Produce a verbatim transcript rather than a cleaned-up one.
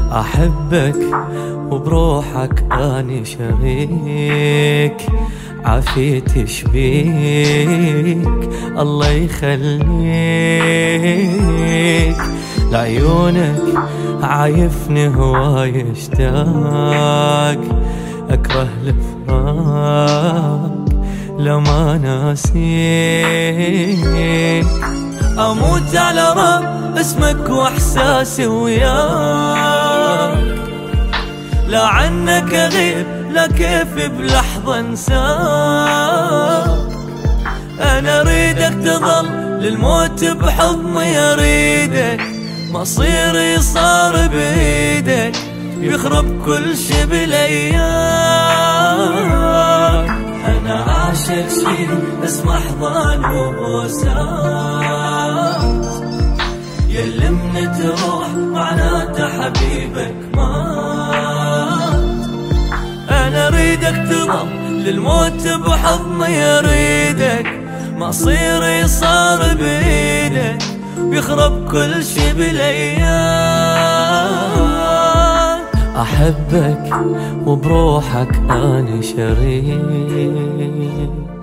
أحبك وبروحك أني شريك، عافيتي شبيك الله يخليك. لعيونك عايفني هواي اشتاق، أكره الفراق لما ناسيك. أموت على رب اسمك وإحساسي وياك، لا عنك أغيب لا كيف بلحظة انساك. أنا أريدك تظل للموت بحضني، أريدك مصيري صار بإيدك، يخرب كل شي بالأيام. أنا عاشق شي اسمه أحضان وبوسات، يلي من تروح معناته حبيبك مات. أنا أريدك تظل للموت بحضني، أريدك مصيري صار بإيدك، ويخرب كل شي بالأيام. أحبك وبروحك أنا شريك.